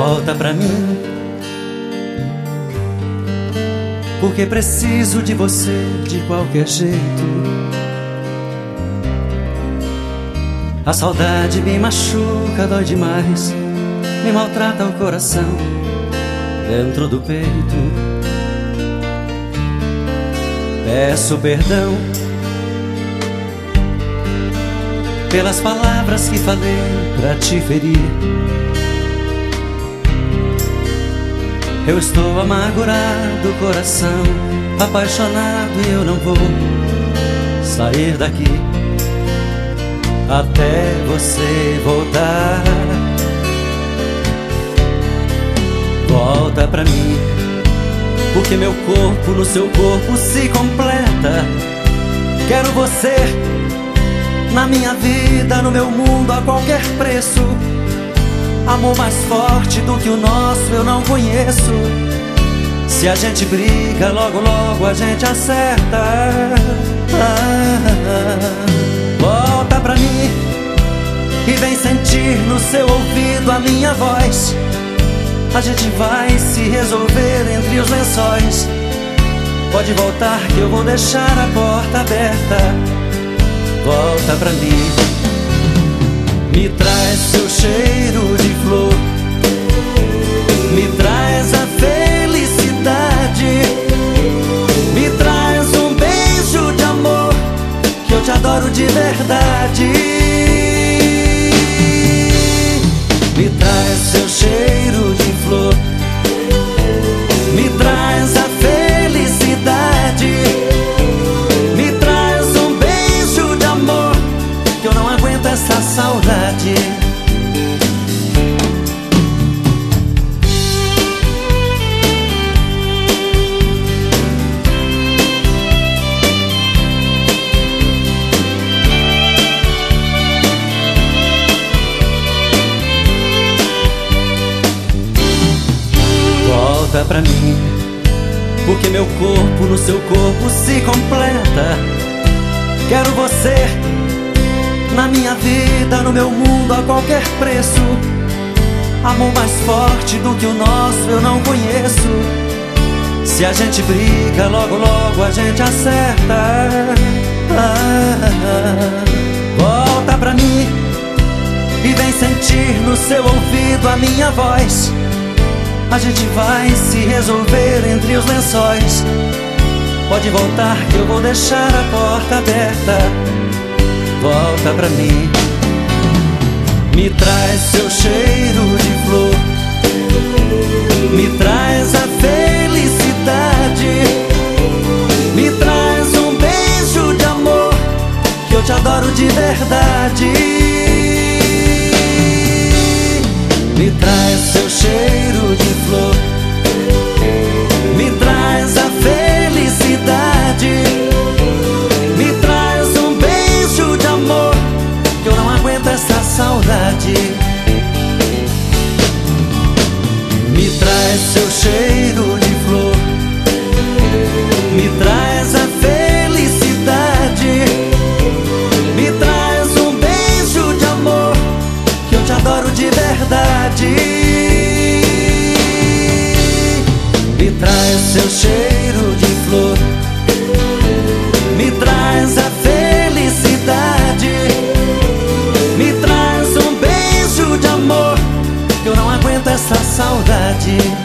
Volta pra mim, porque preciso de você de qualquer jeito. A saudade me machuca, dói demais, me maltrata o coração dentro do peito. Peço perdão pelas palavras que falei pra te ferir. Eu estou amargurado, coração apaixonado, e eu não vou sair daqui até você voltar. Volta pra mim, porque meu corpo no seu corpo se completa. Quero você na minha vida, no meu mundo, a qualquer preço. Amor mais forte do que o nosso eu não conheço. Se a gente briga, logo logo a gente acerta. Volta pra mim e vem sentir no seu ouvido a minha voz. A gente vai se resolver entre os lençóis. Pode voltar que eu vou deixar a porta aberta. Volta pra mim, me traz seu cheiro de flor, me traz a felicidade, me traz um beijo de amor, que eu te adoro de verdade. Me traz seu cheiro de flor, me traz a felicidade, me traz um beijo de amor, que eu não aguento essa saudade. Volta pra mim, porque meu corpo no seu corpo se completa. Quero você na minha vida, no meu mundo, a qualquer preço. Amor mais forte do que o nosso eu não conheço. Se a gente briga, logo logo a gente acerta. Volta pra mim e vem sentir no seu ouvido a minha voz. A gente vai se resolver entre os lençóis. Pode voltar que eu vou deixar a porta aberta. Volta pra mim, me traz seu cheiro de flor, me traz a felicidade, me traz um beijo de amor, que eu te adoro de verdade. Me traz seu cheiro de flor, me traz a felicidade, me traz um beijo de amor, que eu não aguento essa saudade. Me traz seu cheiro de flor, me traz a felicidade, me traz um beijo de amor, que eu te adoro de verdade. Me traz seu cheiro de flor, me traz a felicidade, me traz um beijo de amor, que eu não aguento essa saudade.